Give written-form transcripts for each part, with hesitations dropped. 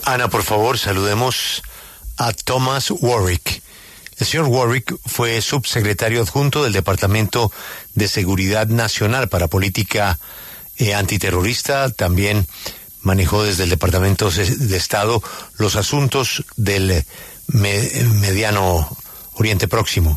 Ana, por favor, saludemos a Thomas Warwick. El señor Warwick fue subsecretario adjunto del Departamento de Seguridad Nacional para Política Antiterrorista. También manejó desde el Departamento de Estado los asuntos del mediano Oriente Próximo.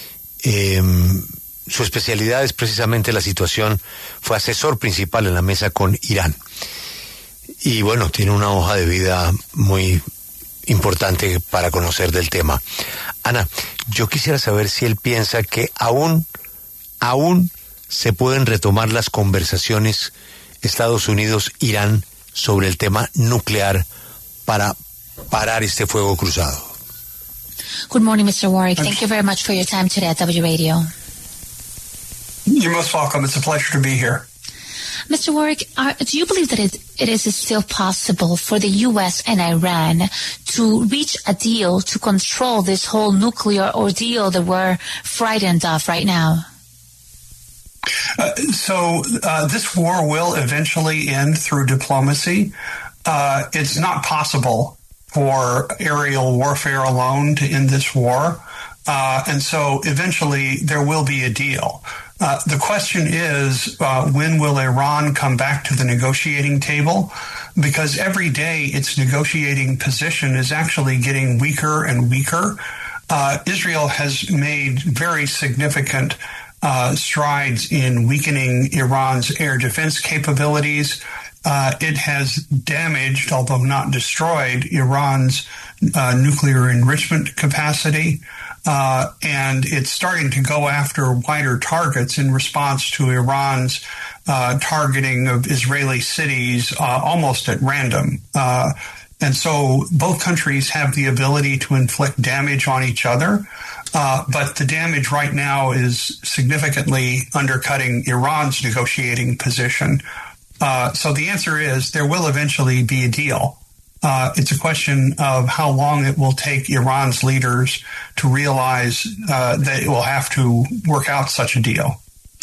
Su especialidad es precisamente la situación. Fue asesor principal en la mesa con Irán. Y bueno, tiene una hoja de vida muy importante para conocer del tema. Ana, yo quisiera saber si él piensa que aún se pueden retomar las conversaciones Estados Unidos-Irán sobre el tema nuclear para parar este fuego cruzado. Good morning, Mr. Warwick. Thank you very much for your time today at W Radio. You're most welcome. It's a pleasure to be here. Mr. Warwick, do you believe that it is still possible for the U.S. and Iran to reach a deal to control this whole nuclear ordeal that we're frightened of right now? So this war will eventually end through diplomacy. It's not possible for aerial warfare alone to end this war. And so eventually there will be a deal. The question is, when will Iran come back to the negotiating table? Because every day its negotiating position is actually getting weaker and weaker. Israel has made very significant strides in weakening Iran's air defense capabilities. It has damaged, although not destroyed, Iran's nuclear enrichment capacity. And it's starting to go after wider targets in response to Iran's targeting of Israeli cities almost at random. And so both countries have the ability to inflict damage on each other, but the damage right now is significantly undercutting Iran's negotiating position. So the answer is there will eventually be a deal. It's a question of how long it will take Iran's leaders to realize that it will have to work out such a deal.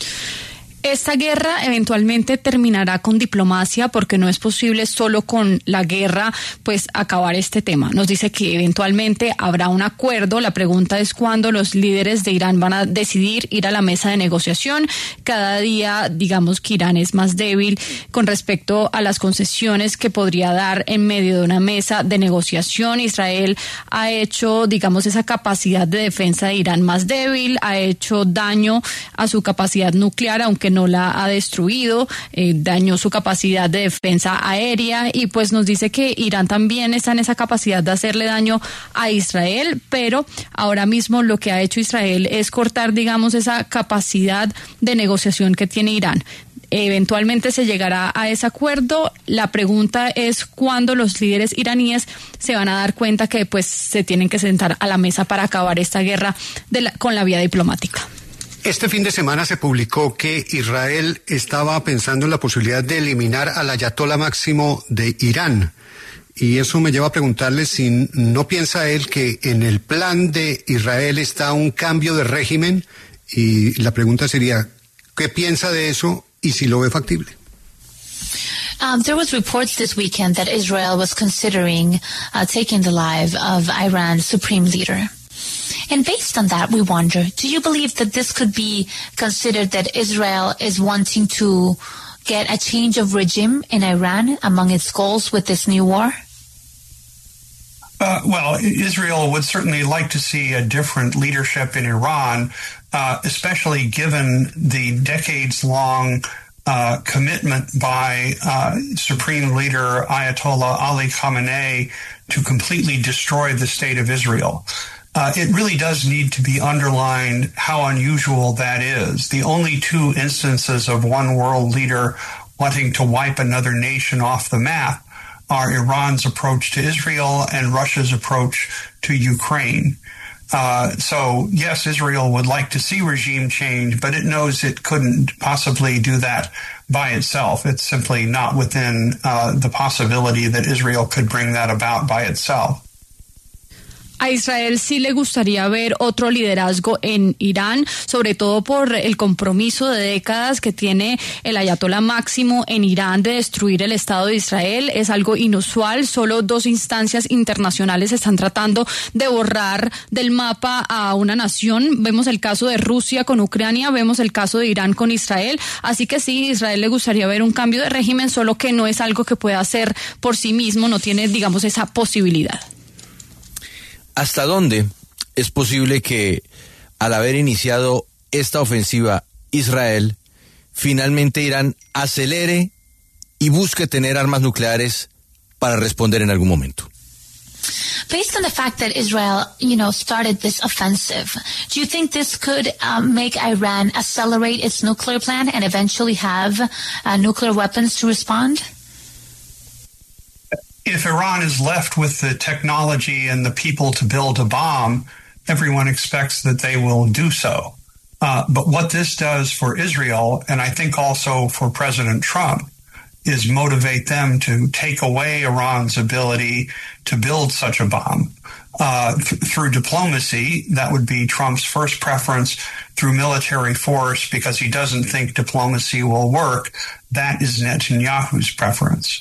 Esta guerra eventualmente terminará con diplomacia porque no es posible solo con la guerra pues acabar este tema. Nos dice que eventualmente habrá un acuerdo. La pregunta es cuándo los líderes de Irán van a decidir ir a la mesa de negociación. Cada día digamos que Irán es más débil con respecto a las concesiones que podría dar en medio de una mesa de negociación. Israel ha hecho digamos esa capacidad de defensa de Irán más débil, ha hecho daño a su capacidad nuclear, aunque no la ha destruido, dañó su capacidad de defensa aérea y pues nos dice que Irán también está en esa capacidad de hacerle daño a Israel, pero ahora mismo lo que ha hecho Israel es cortar, digamos, esa capacidad de negociación que tiene Irán. Eventualmente se llegará a ese acuerdo. La pregunta es cuándo los líderes iraníes se van a dar cuenta que pues se tienen que sentar a la mesa para acabar esta guerra con la vía diplomática. Este fin de semana se publicó que Israel estaba pensando en la posibilidad de eliminar al ayatolá máximo de Irán. Y eso me lleva a preguntarle si no piensa él que en el plan de Israel está un cambio de régimen. Y la pregunta sería, ¿qué piensa de eso y si lo ve factible? There was reports this weekend that Israel was considering taking the life of Iran's supreme leader. And based on that, we wonder, do you believe that this could be considered that Israel is wanting to get a change of regime in Iran among its goals with this new war? Well, Israel would certainly like to see a different leadership in Iran, especially given the decades-long commitment by Supreme Leader Ayatollah Ali Khamenei to completely destroy the state of Israel. It really does need to be underlined how unusual that is. The only two instances of one world leader wanting to wipe another nation off the map are Iran's approach to Israel and Russia's approach to Ukraine. So, yes, Israel would like to see regime change, but it knows it couldn't possibly do that by itself. It's simply not within the possibility that Israel could bring that about by itself. A Israel sí le gustaría ver otro liderazgo en Irán, sobre todo por el compromiso de décadas que tiene el ayatolá máximo en Irán de destruir el Estado de Israel. Es algo inusual, solo 2 instancias internacionales están tratando de borrar del mapa a una nación. Vemos el caso de Rusia con Ucrania, vemos el caso de Irán con Israel, así que sí, a Israel le gustaría ver un cambio de régimen, solo que no es algo que pueda hacer por sí mismo, no tiene, digamos, esa posibilidad. ¿Hasta dónde es posible que, al haber iniciado esta ofensiva Israel, finalmente Irán acelere y busque tener armas nucleares para responder en algún momento? Based on the fact that Israel, started this offensive, do you think this could make Iran accelerate its nuclear plan and eventually have nuclear weapons to respond? If Iran is left with the technology and the people to build a bomb, everyone expects that they will do so. But what this does for Israel, and I think also for President Trump, is motivate them to take away Iran's ability to build such a bomb. Through diplomacy, that would be Trump's first preference. Through military force, because he doesn't think diplomacy will work, that is Netanyahu's preference.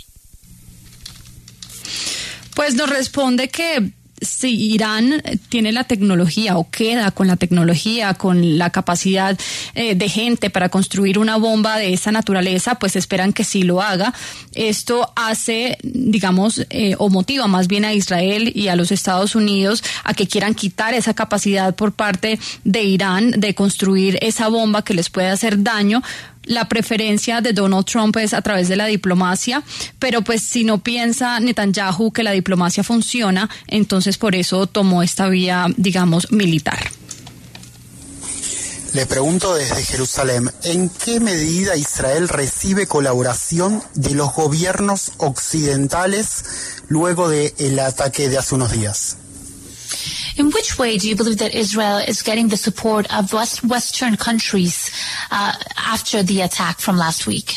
Pues nos responde que si Irán tiene la tecnología o queda con la tecnología, con la capacidad de gente para construir una bomba de esa naturaleza, pues esperan que sí lo haga. Esto hace, digamos, o motiva más bien a Israel y a los Estados Unidos a que quieran quitar esa capacidad por parte de Irán de construir esa bomba que les puede hacer daño. La preferencia de Donald Trump es a través de la diplomacia, pero pues si no piensa Netanyahu que la diplomacia funciona, entonces por eso tomó esta vía, digamos, militar. Le pregunto desde Jerusalén, ¿en qué medida Israel recibe colaboración de los gobiernos occidentales luego del ataque de hace unos días? In which way do you believe that Israel is getting the support of Western countries after the attack from last week?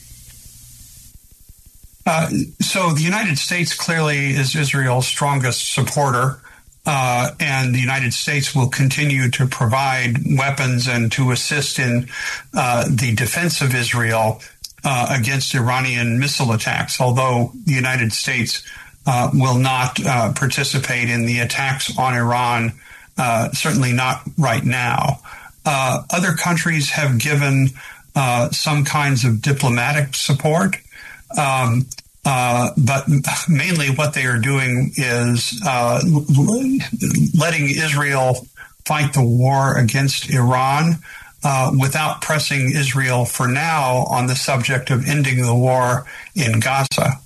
So the United States clearly is Israel's strongest supporter, and the United States will continue to provide weapons and to assist in the defense of Israel against Iranian missile attacks, although the United States will not participate in the attacks on Iran, certainly not right now. Other countries have given some kinds of diplomatic support, but mainly what they are doing is letting Israel fight the war against Iran without pressing Israel for now on the subject of ending the war in Gaza.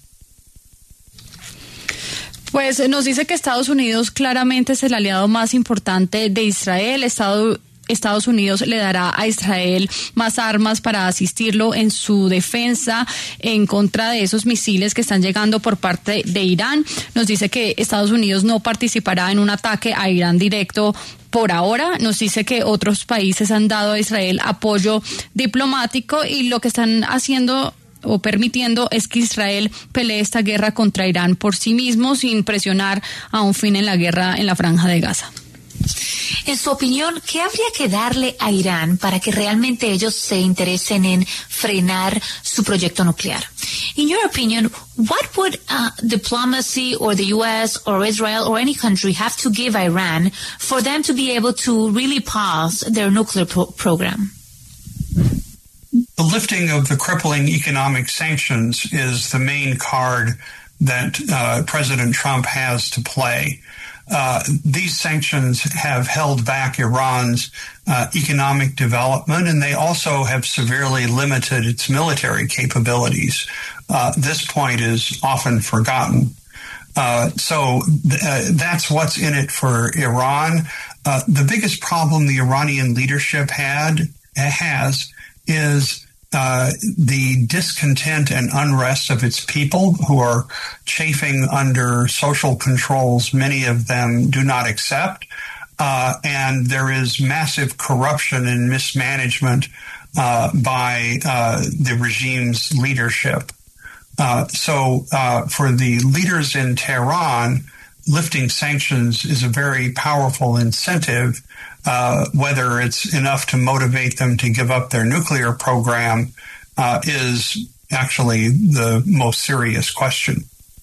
Pues nos dice que Estados Unidos claramente es el aliado más importante de Israel. Estados Unidos le dará a Israel más armas para asistirlo en su defensa en contra de esos misiles que están llegando por parte de Irán. Nos dice que Estados Unidos no participará en un ataque a Irán directo por ahora. Nos dice que otros países han dado a Israel apoyo diplomático y lo que están haciendo o permitiendo es que Israel pelee esta guerra contra Irán por sí mismo sin presionar a un fin en la guerra en la Franja de Gaza. En su opinión, ¿qué habría que darle a Irán para que realmente ellos se interesen en frenar su proyecto nuclear? In your opinion, what would diplomacy or the U.S. or Israel or any country have to give Iran for them to be able to really pause their nuclear program? The lifting of the crippling economic sanctions is the main card that President Trump has to play. These sanctions have held back Iran's economic development, and they also have severely limited its military capabilities. This point is often forgotten. So that's what's in it for Iran. The biggest problem the Iranian leadership has is the discontent and unrest of its people who are chafing under social controls many of them do not accept. And there is massive corruption and mismanagement by the regime's leadership. So for the leaders in Tehran, lifting sanctions is a very powerful incentive. Whether it's enough to motivate them to give up their nuclear program is actually the most serious question.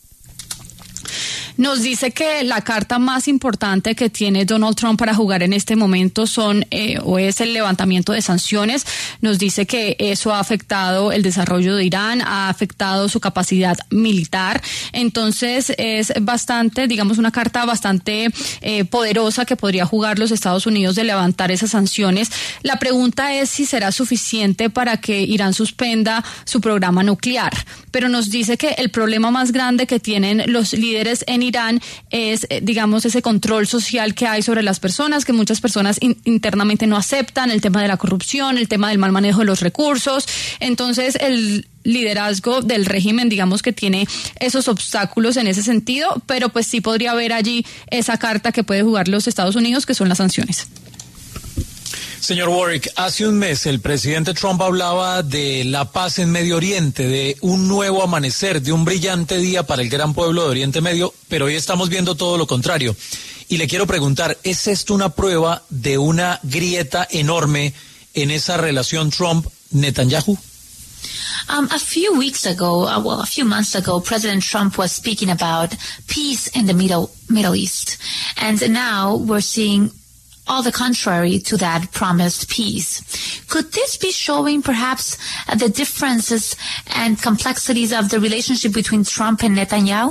Nos dice que la carta más importante que tiene Donald Trump para jugar en este momento es el levantamiento de sanciones. Nos dice que eso ha afectado el desarrollo de Irán, ha afectado su capacidad militar. Entonces es bastante, digamos, una carta bastante poderosa que podría jugar los Estados Unidos de levantar esas sanciones. La pregunta es si será suficiente para que Irán suspenda su programa nuclear. Pero nos dice que el problema más grande que tienen los líderes en Irán es, digamos, ese control social que hay sobre las personas, que muchas personas internamente no aceptan, el tema de la corrupción, el tema del mal manejo de los recursos. Entonces, el liderazgo del régimen, digamos que tiene esos obstáculos en ese sentido, pero pues sí podría haber allí esa carta que puede jugar los Estados Unidos, que son las sanciones. Señor Warwick, hace un mes el presidente Trump hablaba de la paz en Medio Oriente, de un nuevo amanecer, de un brillante día para el gran pueblo de Oriente Medio, pero hoy estamos viendo todo lo contrario. Y le quiero preguntar, ¿es esto una prueba de una grieta enorme en esa relación Trump-Netanyahu? A few months ago, President Trump was speaking about peace in the Middle East. And now we're seeing all the contrary to that promised peace. Could this be showing perhaps the differences and complexities of the relationship between Trump and Netanyahu?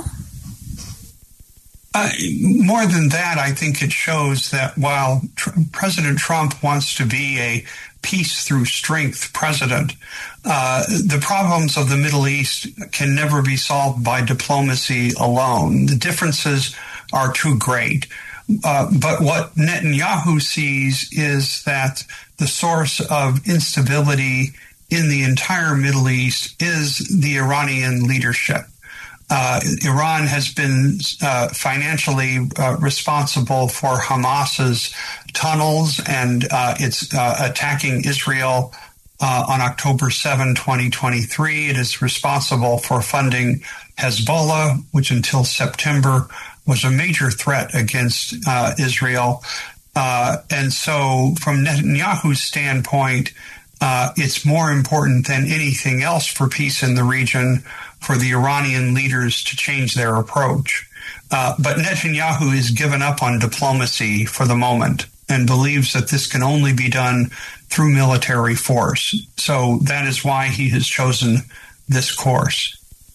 More than that, I think it shows that while President Trump wants to be a peace through strength president, the problems of the Middle East can never be solved by diplomacy alone. The differences are too great. But what Netanyahu sees is that the source of instability in the entire Middle East is the Iranian leadership. Iran has been financially responsible for Hamas's tunnels, and it's attacking Israel on October 7, 2023. It is responsible for funding Hezbollah, which until September was a major threat against Israel. And so from Netanyahu's standpoint, it's more important than anything else for peace in the region for the Iranian leaders to change their approach. But Netanyahu has given up on diplomacy for the moment and believes that this can only be done through military force. So that is why he has chosen this course.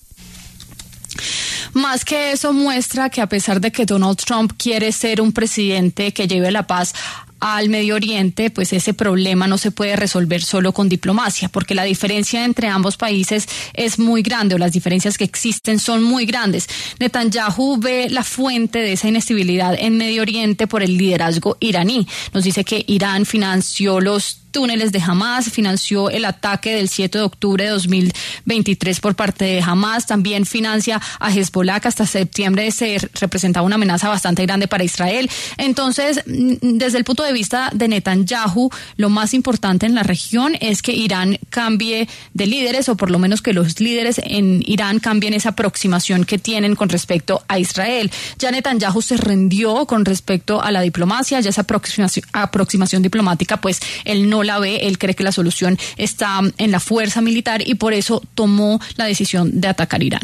Más que eso, muestra que a pesar de que Donald Trump quiere ser un presidente que lleve la paz al Medio Oriente, pues ese problema no se puede resolver solo con diplomacia, porque la diferencia entre ambos países es muy grande, o las diferencias que existen son muy grandes. Netanyahu ve la fuente de esa inestabilidad en Medio Oriente por el liderazgo iraní. Nos dice que Irán financió los túneles de Hamas, financió el ataque del 7 de octubre de 2023 por parte de Hamas, también financia a Hezbollah, que hasta septiembre se representaba una amenaza bastante grande para Israel. Entonces, desde el punto de vista de Netanyahu, lo más importante en la región es que Irán cambie de líderes, o por lo menos que los líderes en Irán cambien esa aproximación que tienen con respecto a Israel. Ya Netanyahu se rindió con respecto a la diplomacia, ya esa aproximación diplomática, pues él no la ve, él cree que la solución está en la fuerza militar y por eso tomó la decisión de atacar Irán.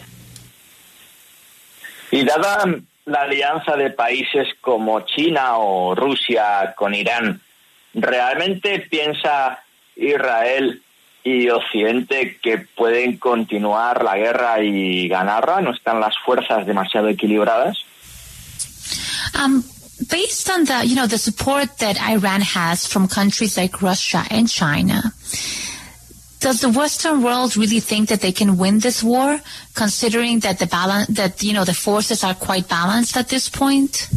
Y dada la alianza de países como China o Rusia con Irán, ¿realmente piensa Israel y Occidente que pueden continuar la guerra y ganarla? ¿No están las fuerzas demasiado equilibradas? Based on the support that Iran has from countries like Russia and China, does the Western world really think that they can win this war, considering that the forces are quite balanced at this point?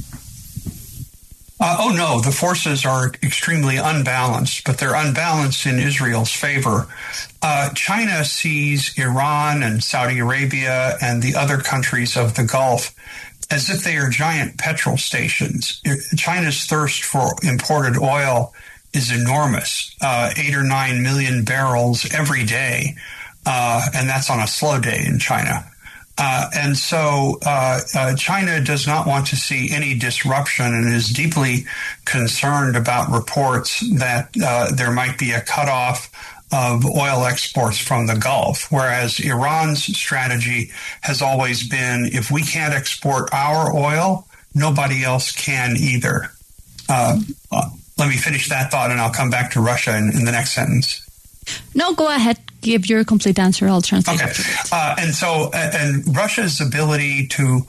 Oh no, the forces are extremely unbalanced, but they're unbalanced in Israel's favor. China sees Iran and Saudi Arabia and the other countries of the Gulf as if they are giant petrol stations. China's thirst for imported oil is enormous, 8 or 9 million barrels every day, and that's on a slow day in China. And so China does not want to see any disruption and is deeply concerned about reports that there might be a cutoff of oil exports from the Gulf, whereas Iran's strategy has always been, if we can't export our oil, nobody else can either. Let me finish that thought, and I'll come back to Russia in the next sentence. No, go ahead. Give your complete answer. I'll translate. Okay. And Russia's ability to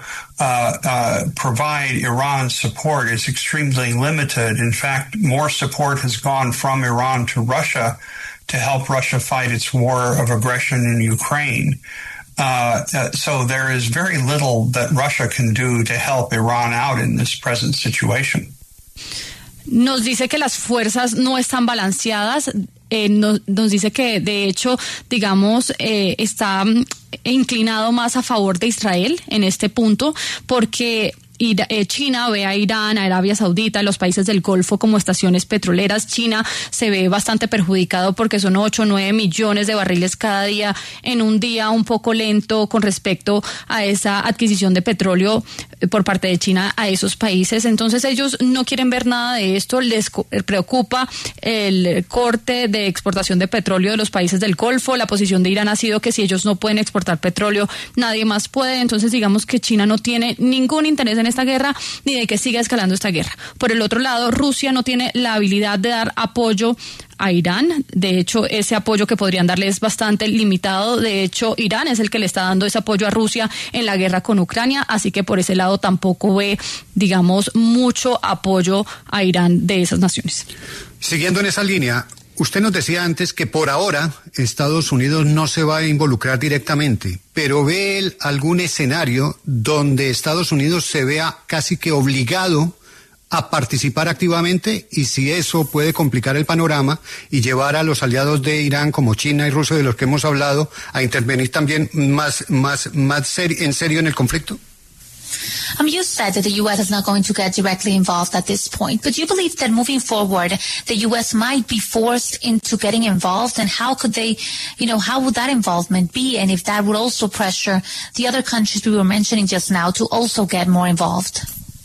provide Iran support is extremely limited. In fact, more support has gone from Iran to Russia to help Russia fight its war of aggression in Ukraine. So there is very little that Russia can do to help Iran out in this present situation. Nos dice que las fuerzas no están balanceadas. Nos dice que de hecho, digamos, está inclinado más a favor de Israel en este punto, porque China ve a Irán, a Arabia Saudita, los países del Golfo como estaciones petroleras. China se ve bastante perjudicado porque son 8 o 9 millones de barriles cada día en un día un poco lento con respecto a esa adquisición de petróleo por parte de China a esos países. Entonces ellos no quieren ver nada de esto, les preocupa el corte de exportación de petróleo de los países del Golfo. La posición de Irán ha sido que si ellos no pueden exportar petróleo, nadie más puede. Entonces digamos que China no tiene ningún interés en esta guerra ni de que siga escalando esta guerra. Por el otro lado, Rusia no tiene la habilidad de dar apoyo a Irán. De hecho, ese apoyo que podrían darle es bastante limitado. De hecho, Irán es el que le está dando ese apoyo a Rusia en la guerra con Ucrania, así que por ese lado tampoco ve, digamos, mucho apoyo a Irán de esas naciones. Siguiendo en esa línea, usted nos decía antes que por ahora Estados Unidos no se va a involucrar directamente, pero ¿ve él algún escenario donde Estados Unidos se vea casi que obligado a participar activamente, y si eso puede complicar el panorama y llevar a los aliados de Irán como China y Rusia, de los que hemos hablado, a intervenir también más en serio en el conflicto? You said that the U.S. is not going to get directly involved at this point, but do you believe that moving forward, the U.S. might be forced into getting involved, and how could they, how would that involvement be, and if that would also pressure the other countries we were mentioning just now to also get more involved?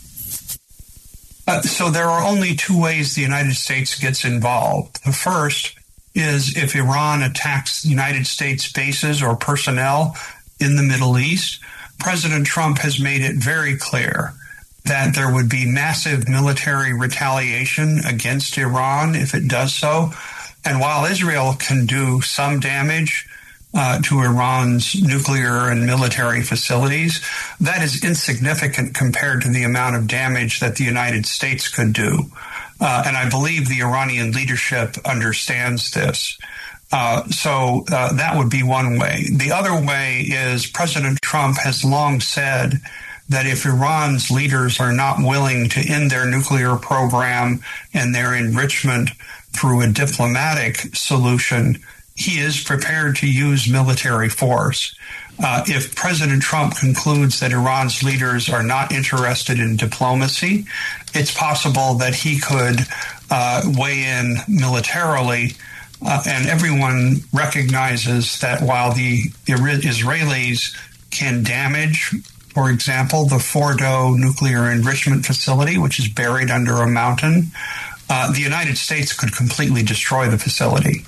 So there are only two ways the United States gets involved. The first is if Iran attacks United States bases or personnel in the Middle East. President Trump has made it very clear that there would be massive military retaliation against Iran if it does so. And while Israel can do some damage to Iran's nuclear and military facilities, that is insignificant compared to the amount of damage that the United States could do. And I believe the Iranian leadership understands this. So that would be one way. The other way is President Trump has long said that if Iran's leaders are not willing to end their nuclear program and their enrichment through a diplomatic solution, he is prepared to use military force. If President Trump concludes that Iran's leaders are not interested in diplomacy, it's possible that he could weigh in militarily. And everyone recognizes that while the Israelis can damage, for example, the Fordo nuclear enrichment facility, which is buried under a mountain, the United States could completely destroy the facility.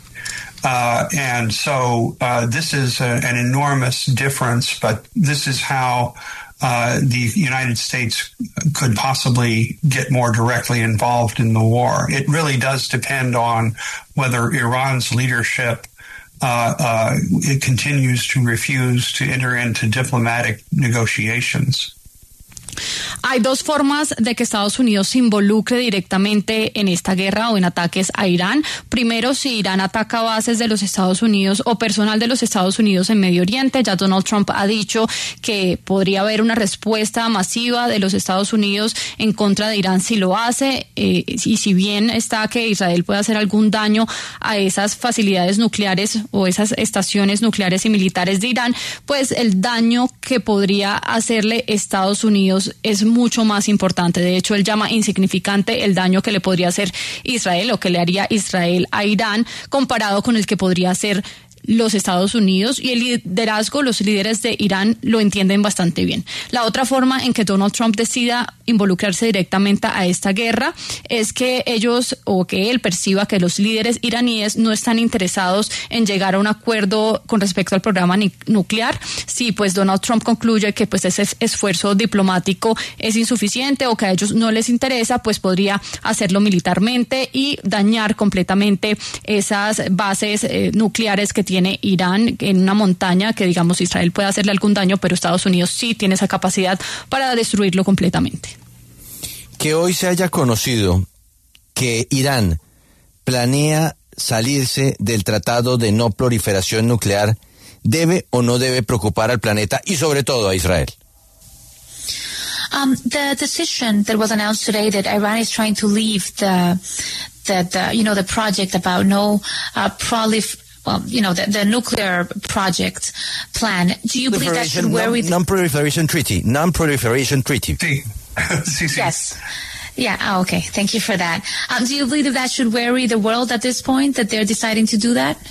And so this is an enormous difference, but this is how the United States could possibly get more directly involved in the war. It really does depend on whether Iran's leadership it continues to refuse to enter into diplomatic negotiations. Hay dos formas de que Estados Unidos se involucre directamente en esta guerra o en ataques a Irán. Primero, si Irán ataca bases de los Estados Unidos o personal de los Estados Unidos en Medio Oriente. Ya Donald Trump ha dicho que podría haber una respuesta masiva de los Estados Unidos en contra de Irán si lo hace. Y si bien está que Israel puede hacer algún daño a esas facilidades nucleares o esas estaciones nucleares y militares de Irán, pues el daño que podría hacerle Estados Unidos es mucho más importante. De hecho, él llama insignificante el daño que le podría hacer Israel o que le haría Israel a Irán comparado con el que podría hacer los Estados Unidos y el liderazgo, los líderes de Irán lo entienden bastante bien. La otra forma en que Donald Trump decida involucrarse directamente a esta guerra es que ellos o que él perciba que los líderes iraníes no están interesados en llegar a un acuerdo con respecto al programa nuclear. Si pues Donald Trump concluye que pues ese esfuerzo diplomático es insuficiente o que a ellos no les interesa, pues podría hacerlo militarmente y dañar completamente esas bases nucleares que tiene Irán en una montaña, que digamos Israel puede hacerle algún daño, pero Estados Unidos sí tiene esa capacidad para destruirlo completamente. Que hoy se haya conocido que Irán planea salirse del Tratado de No Proliferación Nuclear, ¿debe o no debe preocupar al planeta y sobre todo a Israel? The decision that was announced today that Iran is trying to leave the project about the nuclear project plan. Do you believe that should worry? Non-proliferation treaty. Sí. Yes. Yeah. Okay. Thank you for that. Do you believe that should worry the world at this point, that they're deciding to do that?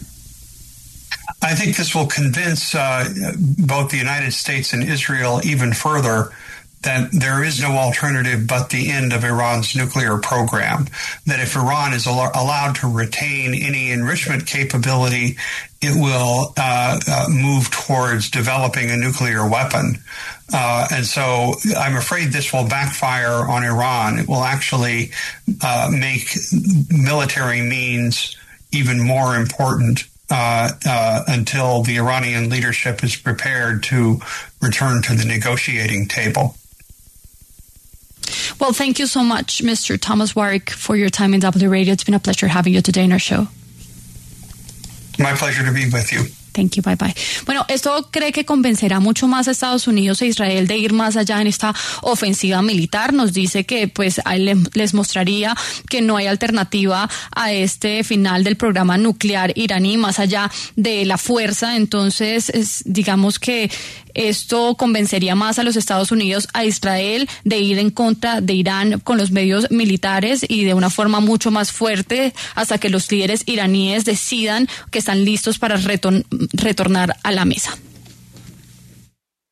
I think this will convince both the United States and Israel even further that there is no alternative but the end of Iran's nuclear program, that if Iran is allowed to retain any enrichment capability, it will move towards developing a nuclear weapon. And so I'm afraid this will backfire on Iran. It will actually make military means even more important until the Iranian leadership is prepared to return to the negotiating table. Well, thank you so much, Mr. Thomas Warwick, for your time in W Radio. It's been a pleasure having you today in our show. My pleasure to be with you. Thank you, bye bye. Bueno, esto cree que convencerá mucho más a Estados Unidos e Israel de ir más allá en esta ofensiva militar. Nos dice que pues a él les mostraría que no hay alternativa a este final del programa nuclear iraní más allá de la fuerza. Entonces, digamos que esto convencería más a los Estados Unidos, a Israel, de ir en contra de Irán con los medios militares y de una forma mucho más fuerte hasta que los líderes iraníes decidan que están listos para retornar a la mesa.